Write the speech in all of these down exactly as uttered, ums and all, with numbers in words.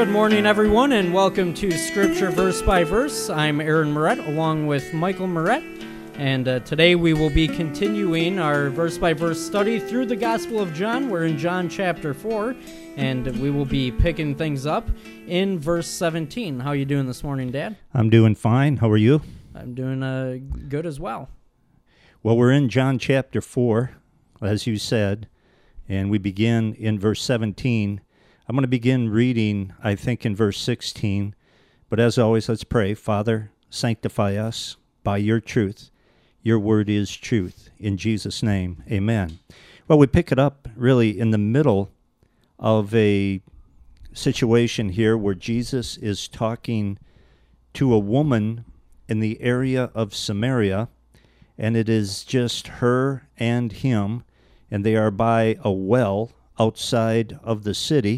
Good morning, everyone, and welcome to Scripture Verse by Verse. I'm Aaron Moret, along with Michael Moret, and uh, today we will be continuing our verse-by-verse study through the Gospel of John. We're in John chapter four, and we will be picking things up in verse seventeen. How are you doing this morning, Dad? I'm doing fine. How are you? I'm doing uh, good as well. Well, we're in John chapter four, as you said, and we begin in verse seventeen. I'm going to begin reading, I think, in verse sixteen. But as always, let's pray. Father, sanctify us by your truth. Your word is truth. In Jesus' name, amen. Well, we pick it up really in the middle of a situation here where Jesus is talking to a woman in the area of Samaria, and it is just her and him, and they are by a well outside of the city.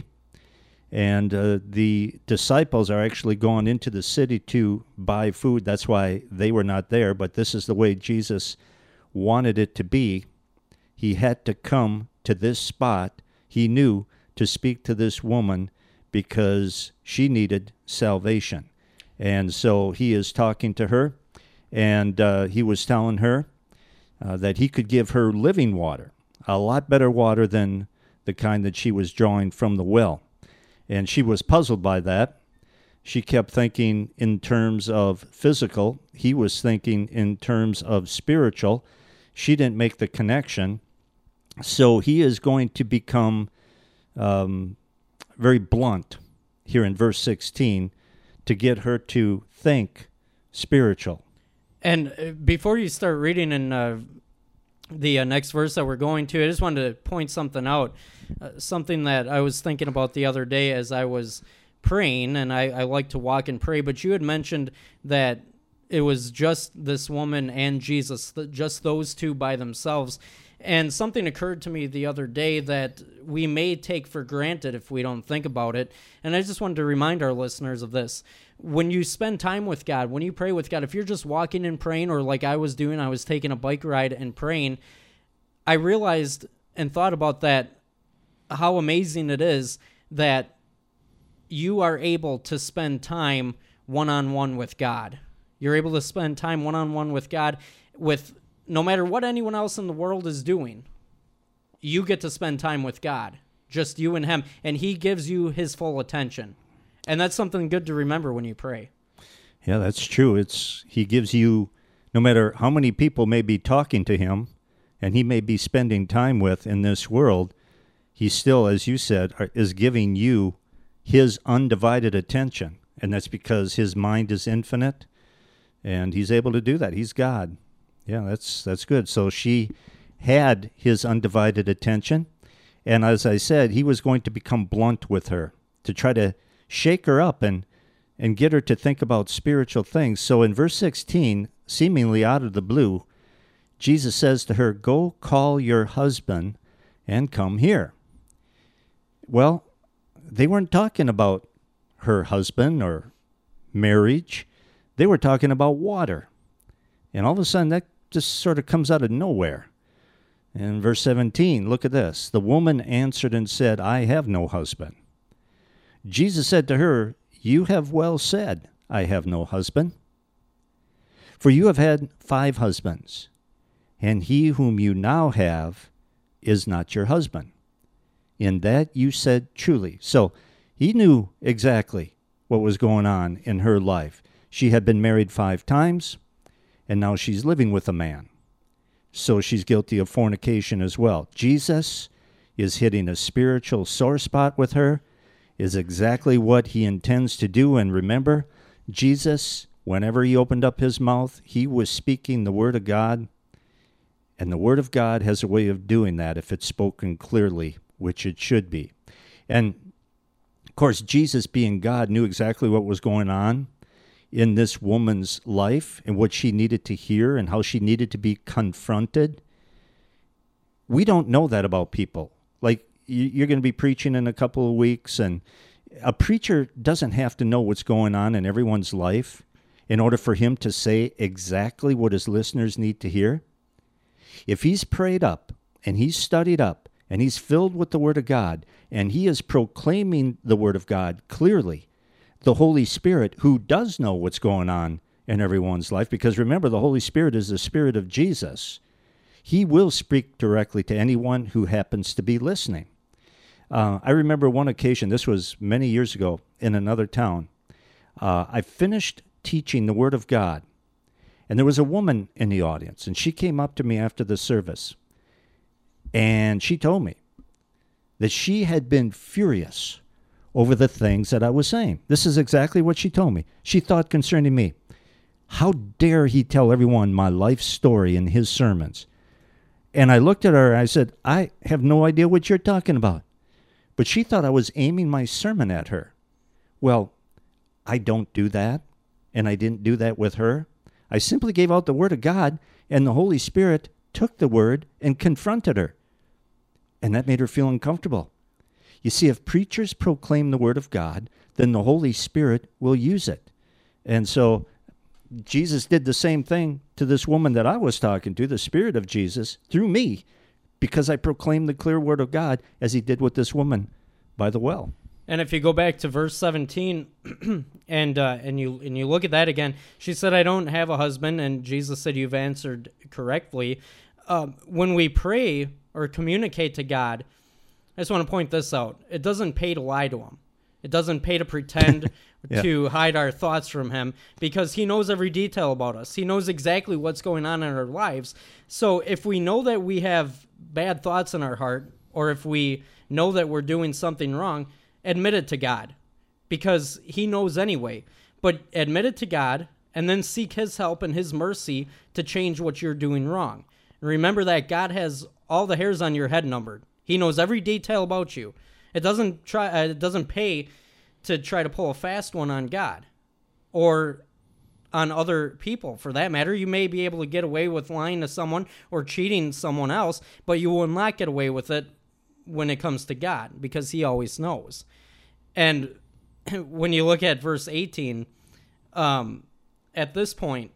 And uh, the disciples are actually going into the city to buy food. That's why they were not there, but this is the way Jesus wanted it to be. He had to come to this spot, he knew, to speak to this woman because she needed salvation. And so he is talking to her, and uh, he was telling her uh, that he could give her living water, a lot better water than the kind that she was drawing from the well. And she was puzzled by that. She kept thinking in terms of physical. He was thinking in terms of spiritual. She didn't make the connection. So he is going to become um, very blunt here in verse sixteen to get her to think spiritual. And before you start reading in uh, the uh, next verse that we're going to, I just wanted to point something out. Uh, something that I was thinking about the other day as I was praying, and I, I like to walk and pray, but you had mentioned that it was just this woman and Jesus, just those two by themselves. And something occurred to me the other day that we may take for granted if we don't think about it. And I just wanted to remind our listeners of this. When you spend time with God, when you pray with God, if you're just walking and praying, or like I was doing, I was taking a bike ride and praying, I realized and thought about that, how amazing it is that you are able to spend time one-on-one with God. You're able to spend time one-on-one with God with no matter what anyone else in the world is doing. You get to spend time with God, just you and him, and he gives you his full attention. And that's something good to remember when you pray. Yeah, that's true. It's he gives you, no matter how many people may be talking to him and he may be spending time with in this world, he still, as you said, is giving you his undivided attention. And that's because his mind is infinite, and he's able to do that. He's God. Yeah, that's that's good. So she had his undivided attention, and as I said, he was going to become blunt with her to try to shake her up and, and get her to think about spiritual things. So in verse sixteen, seemingly out of the blue, Jesus says to her, "Go call your husband and come here." Well, they weren't talking about her husband or marriage. They were talking about water. And all of a sudden, that just sort of comes out of nowhere. In verse seventeen, look at this. The woman answered and said, "I have no husband." Jesus said to her, "You have well said, I have no husband. For you have had five husbands, and he whom you now have is not your husband. In that you said truly." So he knew exactly what was going on in her life. She had been married five times, and now she's living with a man. So she's guilty of fornication as well. Jesus is hitting a spiritual sore spot with her, is exactly what he intends to do. And remember, Jesus, whenever he opened up his mouth, he was speaking the word of God, and the word of God has a way of doing that if it's spoken clearly, which it should be. And, of course, Jesus, being God, knew exactly what was going on in this woman's life and what she needed to hear and how she needed to be confronted. We don't know that about people. Like, you're going to be preaching in a couple of weeks, and a preacher doesn't have to know what's going on in everyone's life in order for him to say exactly what his listeners need to hear. If he's prayed up and he's studied up and he's filled with the Word of God, and he is proclaiming the Word of God clearly, the Holy Spirit, who does know what's going on in everyone's life, because remember, the Holy Spirit is the Spirit of Jesus. He will speak directly to anyone who happens to be listening. Uh, I remember one occasion, this was many years ago, in another town. Uh, I finished teaching the Word of God, and there was a woman in the audience, and she came up to me after the service, and she told me that she had been furious over the things that I was saying. This is exactly what she told me. She thought concerning me, how dare he tell everyone my life story in his sermons? And I looked at her and I said, I have no idea what you're talking about. But she thought I was aiming my sermon at her. Well, I don't do that, and I didn't do that with her. I simply gave out the Word of God, and the Holy Spirit took the Word and confronted her. And that made her feel uncomfortable. You see, if preachers proclaim the Word of God, then the Holy Spirit will use it. And so Jesus did the same thing to this woman that I was talking to, the Spirit of Jesus, through me, because I proclaimed the clear Word of God as he did with this woman by the well. And if you go back to verse seventeen, and uh, and you and you look at that again, she said, "I don't have a husband," and Jesus said, "You've answered correctly." Uh, when we pray or communicate to God, I just want to point this out: it doesn't pay to lie to him. It doesn't pay to pretend yeah. to hide our thoughts from him, because he knows every detail about us. He knows exactly what's going on in our lives. So if we know that we have bad thoughts in our heart, or if we know that we're doing something wrong, admit it to God, because he knows anyway. But admit it to God, and then seek his help and his mercy to change what you're doing wrong. And remember that God has all the hairs on your head numbered. He knows every detail about you. It doesn't try. Uh, it doesn't pay to try to pull a fast one on God or on other people, for that matter. You may be able to get away with lying to someone or cheating someone else, but you will not get away with it when it comes to God, because he always knows. And when you look at verse eighteen, um, at this point,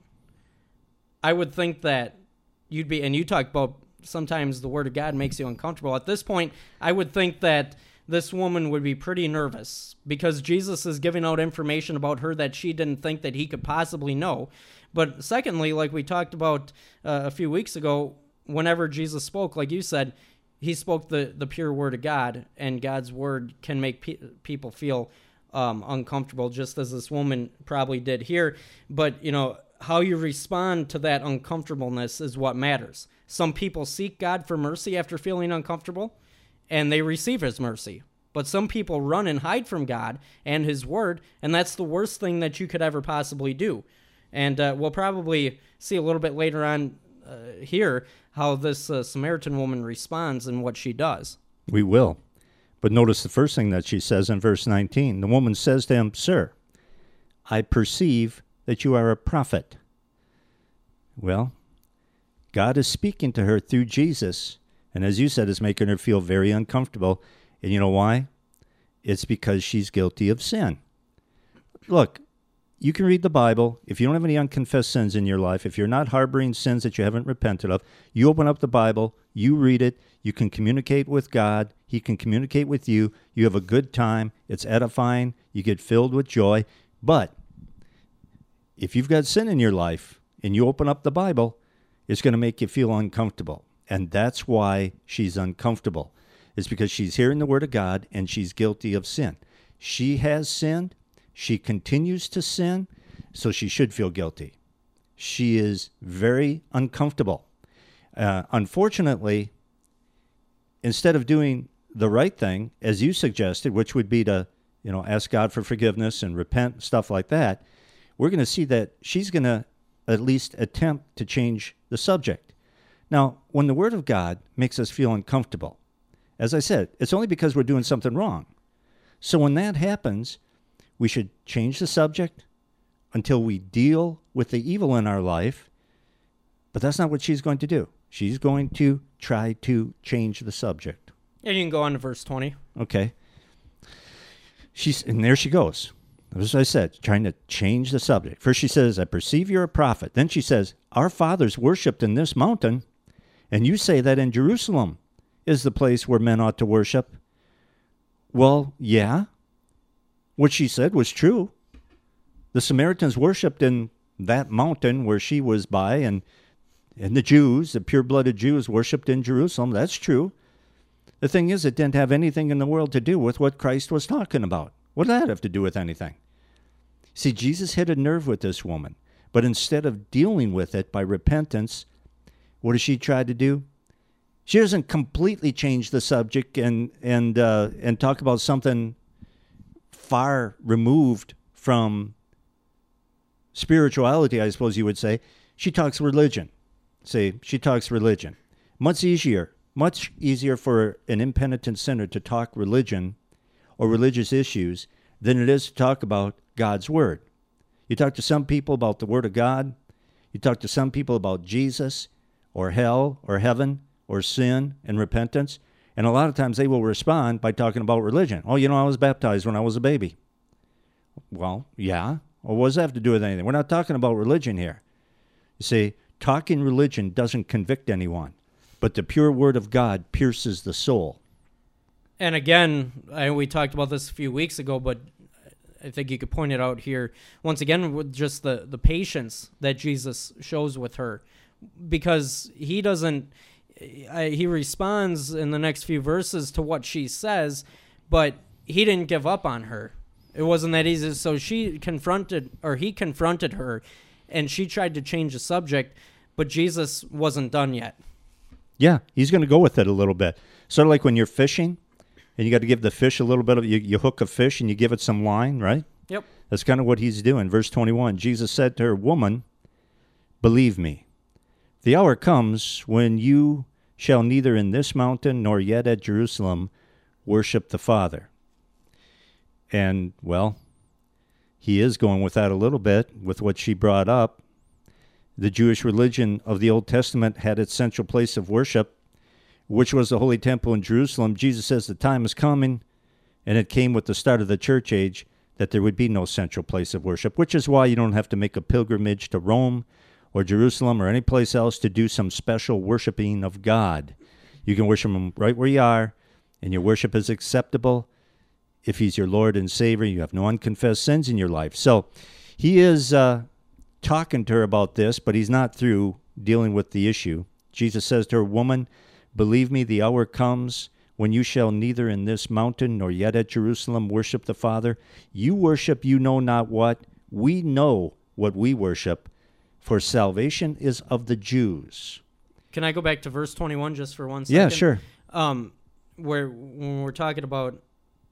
I would think that you'd be, and you talk about sometimes the Word of God makes you uncomfortable. At this point, I would think that this woman would be pretty nervous, because Jesus is giving out information about her that she didn't think that he could possibly know. But secondly, like we talked about uh, a few weeks ago, whenever Jesus spoke, like you said, he spoke the, the pure Word of God, and God's Word can make pe- people feel um, uncomfortable, just as this woman probably did here. But, you know, how you respond to that uncomfortableness is what matters. Some people seek God for mercy after feeling uncomfortable, and they receive his mercy. But some people run and hide from God and his Word, and that's the worst thing that you could ever possibly do. And uh, we'll probably see a little bit later on uh, here how this uh, Samaritan woman responds and what she does. We will. But notice the first thing that she says in verse nineteen. The woman says to him, "Sir, I perceive that you are a prophet." Well, God is speaking to her through Jesus, and as you said, it's making her feel very uncomfortable. And you know why? It's because she's guilty of sin. Look, you can read the Bible. If you don't have any unconfessed sins in your life, if you're not harboring sins that you haven't repented of, you open up the Bible, you read it, you can communicate with God, he can communicate with you, you have a good time, it's edifying, you get filled with joy. But if you've got sin in your life and you open up the Bible, it's going to make you feel uncomfortable. And that's why she's uncomfortable. It's because she's hearing the Word of God and she's guilty of sin. She has sinned. She continues to sin, so she should feel guilty. She is very uncomfortable. Uh, unfortunately, instead of doing the right thing, as you suggested, which would be to, you know, ask God for forgiveness and repent, stuff like that, we're going to see that she's going to at least attempt to change the subject. Now, when the Word of God makes us feel uncomfortable, as I said, it's only because we're doing something wrong. So when that happens, we should change the subject until we deal with the evil in our life. But that's not what she's going to do. She's going to try to change the subject. And you can go on to verse twenty. Okay. She's, and there she goes. As I said, trying to change the subject. First she says, "I perceive you're a prophet." Then she says, "Our fathers worshipped in this mountain, and you say that in Jerusalem is the place where men ought to worship. Well, yeah. What she said was true. The Samaritans worshipped in that mountain where she was by, and, and the Jews, the pure-blooded Jews, worshipped in Jerusalem. That's true. The thing is, it didn't have anything in the world to do with what Christ was talking about. What did that have to do with anything? See, Jesus hit a nerve with this woman, but instead of dealing with it by repentance, what does she try to do? She doesn't completely change the subject and and uh, and talk about something far removed from spirituality, I suppose you would say. She talks religion. See, she talks religion. Much easier, much easier for an impenitent sinner to talk religion or religious issues than it is to talk about God's Word. You talk to some people about the Word of God. You talk to some people about Jesus or hell or heaven or sin and repentance. And a lot of times they will respond by talking about religion. Oh, you know, I was baptized when I was a baby. Well, yeah. Well, what does that have to do with anything? We're not talking about religion here. You see, talking religion doesn't convict anyone, but the pure Word of God pierces the soul. And again, I, we talked about this a few weeks ago, but I think you could point it out here once again with just the, the patience that Jesus shows with her, because he doesn't, he responds in the next few verses to what she says, but he didn't give up on her. It wasn't that easy. So she confronted, or he confronted her, and she tried to change the subject, but Jesus wasn't done yet. Yeah, he's going to go with it a little bit. Sort of like when you're fishing, and you got to give the fish a little bit of, you, you hook a fish and you give it some line, right? Yep. That's kind of what he's doing. Verse twenty-one, Jesus said to her, "Woman, believe me, the hour comes when you shall neither in this mountain nor yet at Jerusalem worship the Father." And, well, he is going with that a little bit with what she brought up. The Jewish religion of the Old Testament had its central place of worship, which was the Holy Temple in Jerusalem. Jesus says the time is coming, and it came with the start of the church age, that there would be no central place of worship, which is why you don't have to make a pilgrimage to Rome or Jerusalem or any place else to do some special worshiping of God. You can worship him right where you are, and your worship is acceptable. If he's your Lord and Savior, you have no unconfessed sins in your life. So he is uh, talking to her about this, but he's not through dealing with the issue. Jesus says to her, "Woman, believe me, the hour comes when you shall neither in this mountain nor yet at Jerusalem worship the Father. You worship you know not what. We know what we worship, for salvation is of the Jews." Can I go back to verse twenty-one just for one second? Yeah, sure. Um, where when we're talking about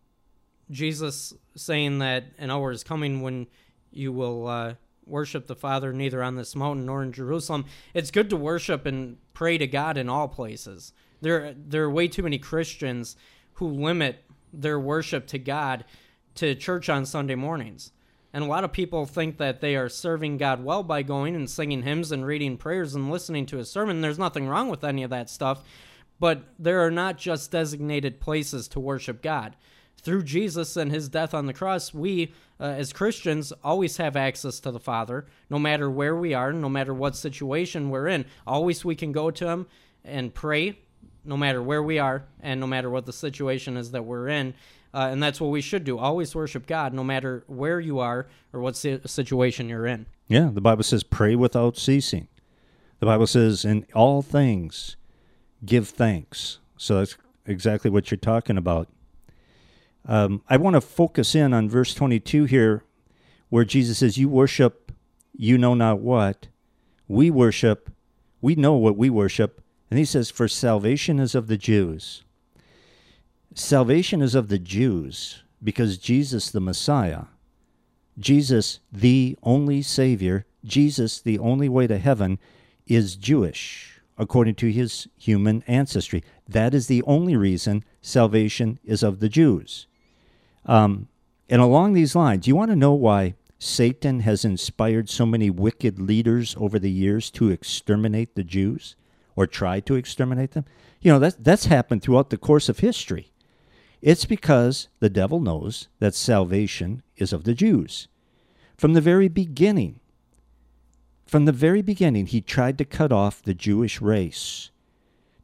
Jesus saying that an hour is coming when you will uh, worship the Father neither on this mountain nor in Jerusalem. It's good to worship and pray to God in all places. There, there are way too many Christians who limit their worship to God to church on Sunday mornings. And a lot of people think that they are serving God well by going and singing hymns and reading prayers and listening to a sermon. There's nothing wrong with any of that stuff, but there are not just designated places to worship God. Through Jesus and his death on the cross, we, uh, as Christians, always have access to the Father, no matter where we are, no matter what situation we're in. Always we can go to him and pray, no matter where we are, and no matter what the situation is that we're in. Uh, and that's what we should do. Always worship God, no matter where you are or what si- situation you're in. Yeah, the Bible says pray without ceasing. The Bible says in all things give thanks. So that's exactly what you're talking about. Um, I want to focus in on verse twenty-two here, where Jesus says, "You worship, you know not what. We worship, we know what we worship." And he says, "For salvation is of the Jews." Salvation is of the Jews because Jesus the Messiah, Jesus the only Savior, Jesus the only way to heaven, is Jewish according to his human ancestry. That is the only reason salvation is of the Jews. Um, and along these lines, you want to know why Satan has inspired so many wicked leaders over the years to exterminate the Jews or try to exterminate them? You know, that's, that's happened throughout the course of history. It's because the devil knows that salvation is of the Jews. From the very beginning, from the very beginning, he tried to cut off the Jewish race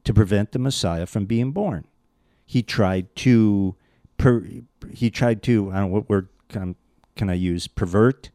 to prevent the Messiah from being born. He tried to, per, he tried to, I don't know what word can, can I use, pervert,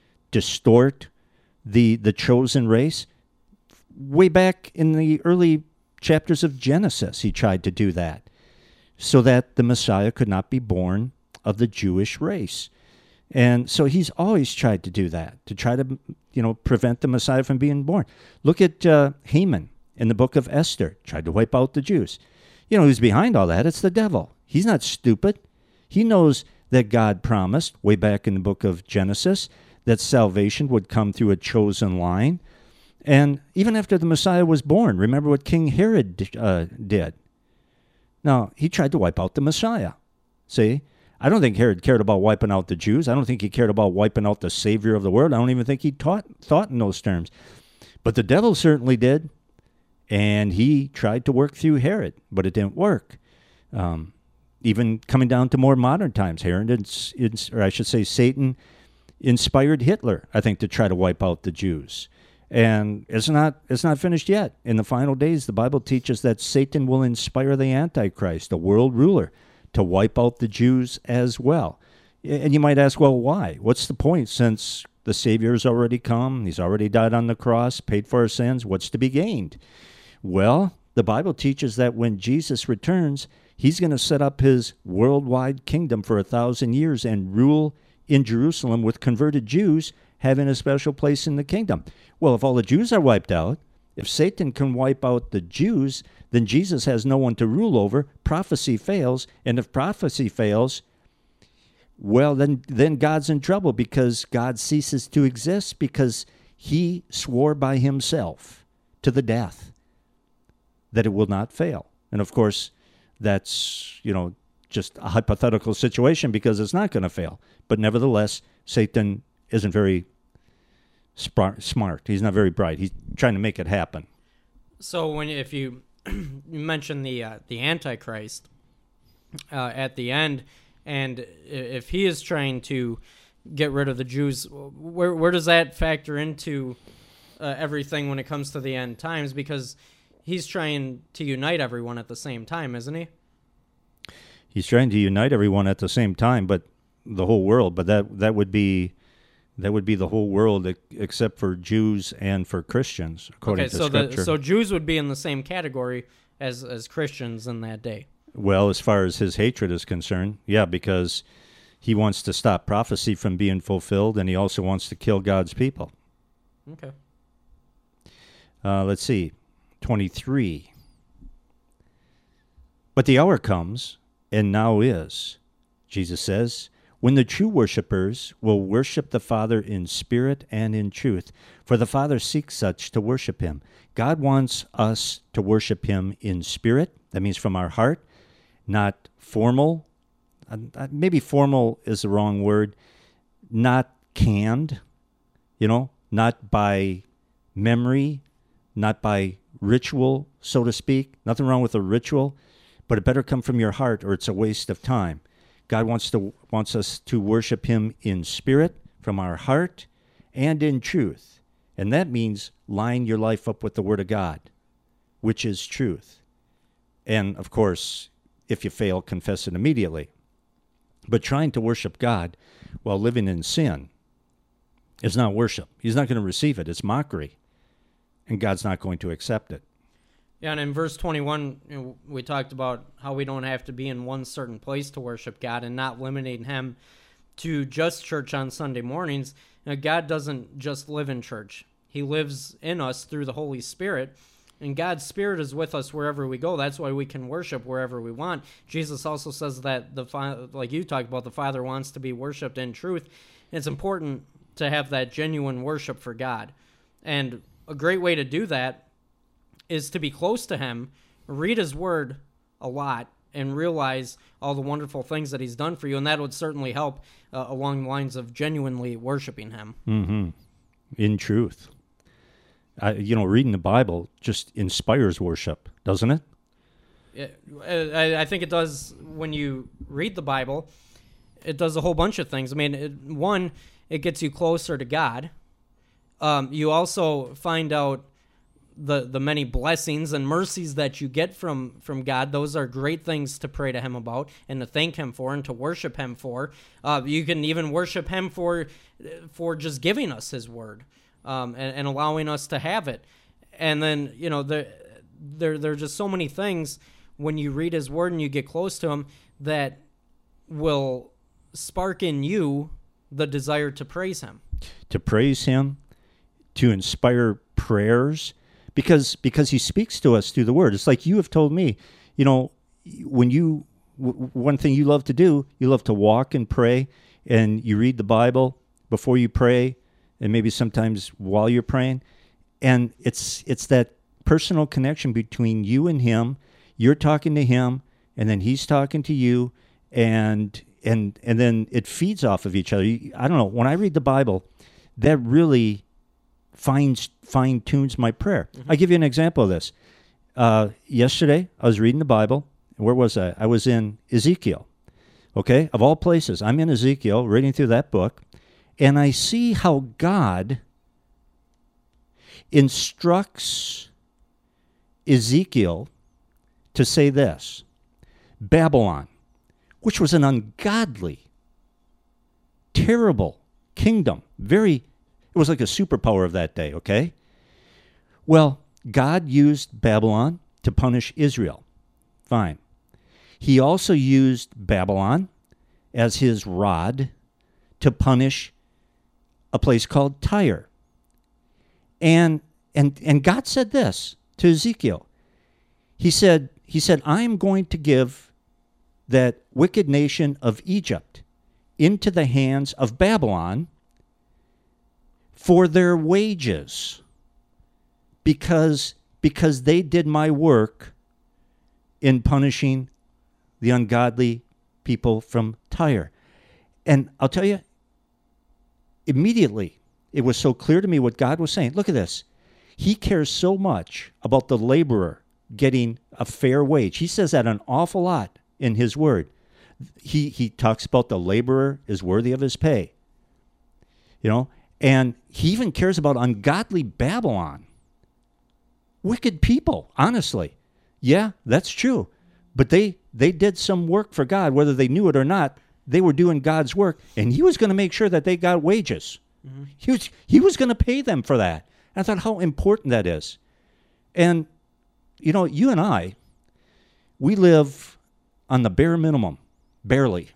distort the the chosen race. Way back in the early chapters of Genesis, he tried to do that so that the Messiah could not be born of the Jewish race. And so he's always tried to do that, to try to, you know, prevent the Messiah from being born. Look at uh, Haman in the book of Esther, tried to wipe out the Jews. You know who's behind all that? It's the devil. He's not stupid. He knows that God promised, way back in the book of Genesis, that salvation would come through a chosen line. And even after the Messiah was born, remember what King Herod uh, did. Now, he tried to wipe out the Messiah. See? I don't think Herod cared about wiping out the Jews. I don't think he cared about wiping out the Savior of the world. I don't even think he taught, thought in those terms. But the devil certainly did. And he tried to work through Herod, but it didn't work. Um, even coming down to more modern times, Herod, ins, ins, or I should say Satan, inspired Hitler, I think, to try to wipe out the Jews. And it's not it's not finished yet. In the final days, the Bible teaches that Satan will inspire the Antichrist, a world ruler, to wipe out the Jews as well. And you might ask, well, why? What's the point since the Savior's already come? He's already died on the cross, paid for our sins. What's to be gained? Well, the Bible teaches that when Jesus returns, he's going to set up his worldwide kingdom for a thousand years and rule in Jerusalem with converted Jews having a special place in the kingdom. Well, if all the Jews are wiped out, if Satan can wipe out the Jews, then Jesus has no one to rule over. Prophecy fails, and if prophecy fails, well, then, then God's in trouble because God ceases to exist because he swore by himself to the death that it will not fail. And of course, that's, you know, just a hypothetical situation because it's not going to fail. But nevertheless, Satan isn't very smart. He's not very bright. He's trying to make it happen. So when if you you mention the uh, the Antichrist uh, at the end, and if he is trying to get rid of the Jews, where where does that factor into uh, everything when it comes to the end times? Because he's trying to unite everyone at the same time, isn't he? He's trying to unite everyone at the same time, but the whole world. But that that would be that would be the whole world except for Jews and for Christians, according okay, to so Scripture. The, so Jews would be in the same category as as Christians in that day. Well, as far as his hatred is concerned, yeah, because he wants to stop prophecy from being fulfilled, and he also wants to kill God's people. Okay. Uh, let's see, twenty-three. But the hour comes, and now is, Jesus says, when the true worshipers will worship the Father in spirit and in truth, for the Father seeks such to worship him. God wants us to worship him in spirit, that means from our heart, not formal, uh, maybe formal is the wrong word, not canned, you know, not by memory, not by ritual, so to speak. Nothing wrong with a ritual, but it better come from your heart or it's a waste of time. God wants to wants us to worship him in spirit, from our heart, and in truth. And that means line your life up with the Word of God, which is truth. And, of course, if you fail, confess it immediately. But trying to worship God while living in sin is not worship. He's not going to receive it. It's mockery. And God's not going to accept it. Yeah, and in verse twenty-one, you know, we talked about how we don't have to be in one certain place to worship God and not limiting him to just church on Sunday mornings. You know, God doesn't just live in church. He lives in us through the Holy Spirit, and God's Spirit is with us wherever we go. That's why we can worship wherever we want. Jesus also says that, the like you talked about, the Father wants to be worshipped in truth. It's important to have that genuine worship for God. And a great way to do that is to be close to him, read his word a lot, and realize all the wonderful things that he's done for you, and that would certainly help uh, along the lines of genuinely worshiping him. Mm-hmm. In truth. I, you know, reading the Bible just inspires worship, doesn't it? it I, I think it does. When you read the Bible, it does a whole bunch of things. I mean, it, one, it gets you closer to God. Um, you also find out the the many blessings and mercies that you get from from God. Those are great things to pray to him about and to thank him for and to worship him for. Uh, you can even worship him for for just giving us his word um, and, and allowing us to have it. And then, you know, there, there, there are just so many things when you read his word and you get close to him that will spark in you the desire to praise him. To praise him, to inspire prayers, because because he speaks to us through the word. It's like you have told me, you know, when you, w- one thing you love to do, you love to walk and pray, and you read the Bible before you pray, and maybe sometimes while you're praying, and it's it's that personal connection between you and him. You're talking to him, and then he's talking to you, and and and then it feeds off of each other. I don't know. When I read the Bible, that really finds fine tunes my prayer. Mm-hmm. I'll give you an example of this. Uh, yesterday, I was reading the Bible. Where was I? I was in Ezekiel. Okay, of all places, I'm in Ezekiel, reading through that book, and I see how God instructs Ezekiel to say this: Babylon, which was an ungodly, terrible kingdom, very, it was like a superpower of that day, okay? Well, God used Babylon to punish Israel. Fine. He also used Babylon as his rod to punish a place called Tyre. And and and God said this to Ezekiel. He said, he said, I'm going to give that wicked nation of Egypt into the hands of Babylon for their wages, because because they did my work in punishing the ungodly people from Tyre. And I'll tell you, immediately, it was so clear to me what God was saying. Look at this. He cares so much about the laborer getting a fair wage. He says that an awful lot in his word. He he talks about the laborer is worthy of his pay. You know, and he even cares about ungodly Babylon. Wicked people, honestly. Yeah, that's true. But they, they did some work for God, whether they knew it or not. They were doing God's work, and he was going to make sure that they got wages. Mm-hmm. He was he was going to pay them for that. And I thought how important that is. And, you know, you and I, we live on the bare minimum, barely.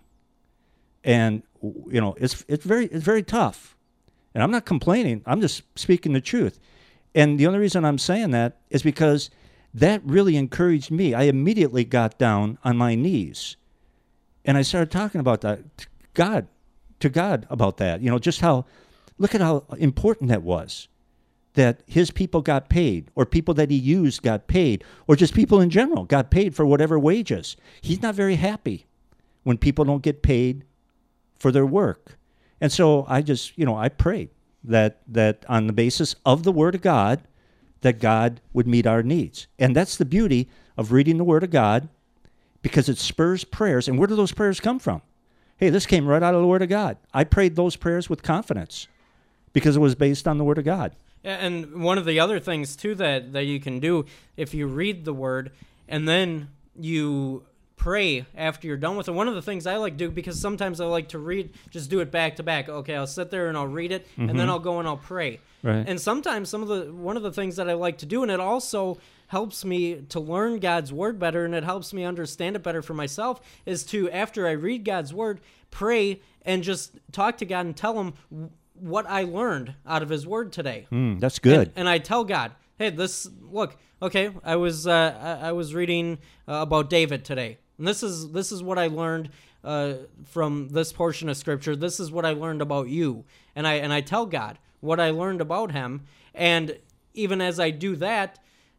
And, you know, it's it's very it's very tough. And I'm not complaining. I'm just speaking the truth. And the only reason I'm saying that is because that really encouraged me. I immediately got down on my knees, and I started talking about that to God, to God about that. You know, just how, look at how important that was, that his people got paid, or people that he used got paid, or just people in general got paid for whatever wages. He's not very happy when people don't get paid for their work. And so I just, you know, I prayed that that on the basis of the Word of God, that God would meet our needs. And that's the beauty of reading the Word of God, because it spurs prayers. And where do those prayers come from? Hey, this came right out of the Word of God. I prayed those prayers with confidence because it was based on the Word of God. And one of the other things, too, that, that you can do, if you read the Word and then you pray after you're done with it. One of the things I like to do, because sometimes I like to read, just do it back to back. Okay, I'll sit there and I'll read it, mm-hmm. and then I'll go and I'll pray. Right. And sometimes some of the one of the things that I like to do, and it also helps me to learn God's Word better, and it helps me understand it better for myself, is to, after I read God's Word, pray and just talk to God and tell him what I learned out of his Word today. Mm, that's good. And, and I tell God, hey, this, look, okay, I was uh, I, I was reading uh, about David today. And this is this is what I learned uh, from this portion of Scripture. This is what I learned about you. And I and I tell God what I learned about him. And even as I do that,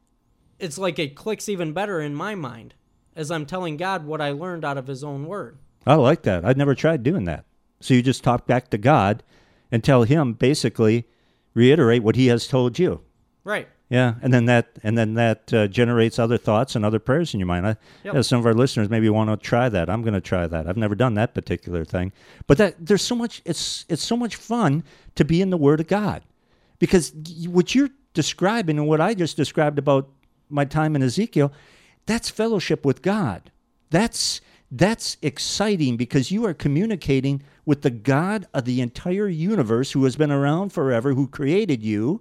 it's like it clicks even better in my mind as I'm telling God what I learned out of his own Word. I like that. I'd never tried doing that. So you just talk back to God and tell him, basically, reiterate what he has told you. Right. Yeah, and then that and then that uh, generates other thoughts and other prayers in your mind. I, yep. yeah, some of our listeners maybe want to try that. I'm going to try that. I've never done that particular thing, but that there's so much. It's it's so much fun to be in the Word of God, because what you're describing and what I just described about my time in Ezekiel, that's fellowship with God. That's that's exciting because you are communicating with the God of the entire universe who has been around forever, who created you,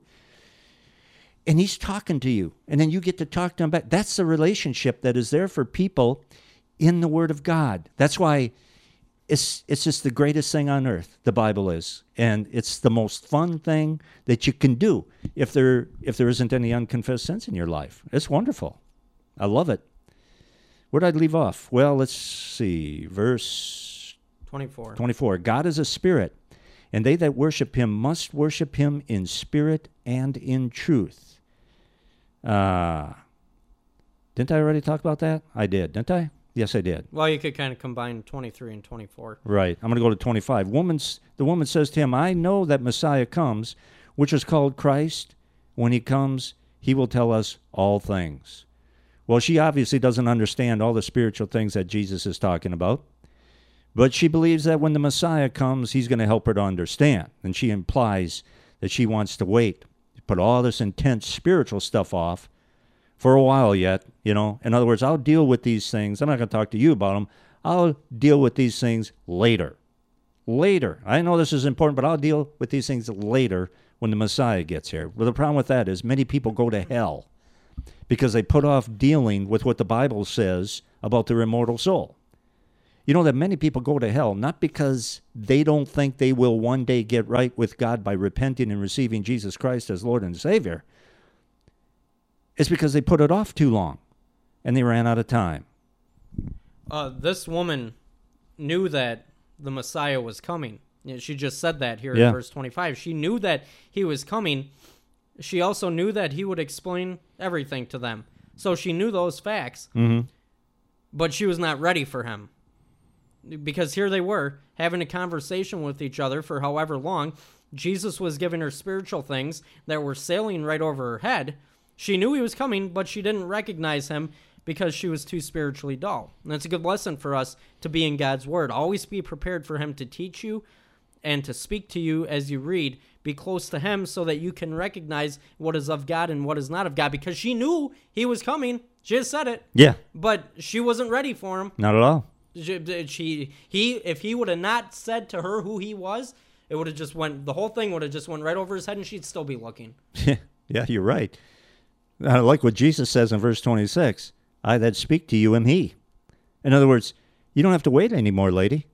and he's talking to you. And then you get to talk to him back. That's the relationship that is there for people in the Word of God. That's why it's it's just the greatest thing on earth, the Bible is. And it's the most fun thing that you can do if there if there isn't any unconfessed sins in your life. It's wonderful. I love it. Where'd I leave off? Well, let's see. Verse twenty-four. twenty-four. God is a spirit, and they that worship him must worship him in spirit and in truth. Uh, didn't I already talk about that? I did, didn't I? Yes, I did. Well, you could kind of combine twenty-three and twenty-four. Right. I'm going to go to twenty-five. Woman's, the woman says to him, I know that Messiah comes, which is called Christ. When he comes, he will tell us all things. Well, she obviously doesn't understand all the spiritual things that Jesus is talking about, but she believes that when the Messiah comes, he's going to help her to understand. And she implies that she wants to wait, put all this intense spiritual stuff off for a while yet, you know. In other words, I'll deal with these things. I'm not going to talk to you about them. I'll deal with these things later. Later. I know this is important, but I'll deal with these things later when the Messiah gets here. Well, the problem with that is many people go to hell because they put off dealing with what the Bible says about their immortal soul. You know that many people go to hell not because they don't think they will one day get right with God by repenting and receiving Jesus Christ as Lord and Savior. It's because they put it off too long and they ran out of time. Uh, this woman knew that the Messiah was coming. You know, she just said that here yeah. in verse twenty-five. She knew that he was coming. She also knew that he would explain everything to them. So she knew those facts, mm-hmm. but she was not ready for him. Because here they were, having a conversation with each other for however long. Jesus was giving her spiritual things that were sailing right over her head. She knew he was coming, but she didn't recognize him because she was too spiritually dull. And that's a good lesson for us to be in God's Word. Always be prepared for him to teach you and to speak to you as you read. Be close to him so that you can recognize what is of God and what is not of God, because she knew he was coming. She just said it. Yeah. But she wasn't ready for him. Not at all. She, she he, if he would have not said to her who he was, it would have just went, the whole thing would have just went right over his head and she'd still be looking. Yeah, you're right. I like what Jesus says in verse twenty-six. I that speak to you am he. In other words, you don't have to wait anymore, lady.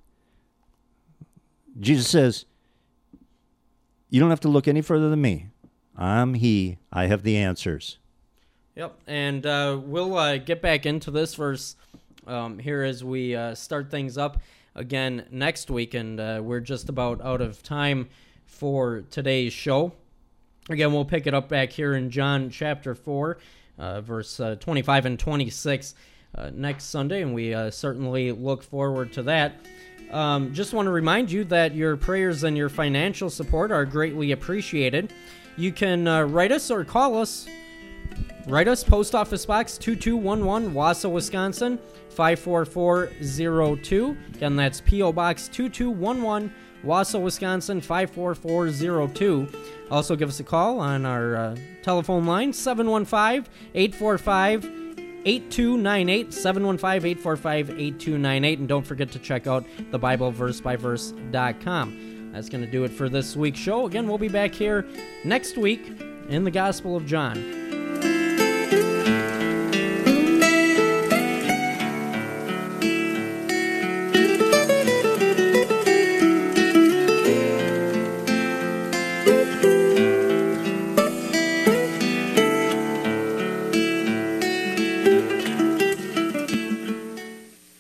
Jesus says, you don't have to look any further than me. I'm he. I have the answers. Yep, and uh, we'll uh, get back into this verse um, here as we uh, start things up again next week, and uh, we're just about out of time for today's show. Again, we'll pick it up back here in John chapter four, uh, verse uh, twenty-five and twenty-six uh, next Sunday, and we uh, certainly look forward to that. Um, just want to remind you that your prayers and your financial support are greatly appreciated. You can uh, write us or call us. Write us, Post Office Box two two one one, Wausau, Wisconsin, five four four zero two. Again, that's P O Box two two one one, Wausau, Wisconsin, five four four zero two. Also, give us a call on our uh, telephone line, seven one five, eight four five, eight two nine eight, seven one five, eight four five, eight two nine eight. And don't forget to check out the Bible verse by verse dot com. That's going to do it for this week's show. Again, we'll be back here next week in the Gospel of John.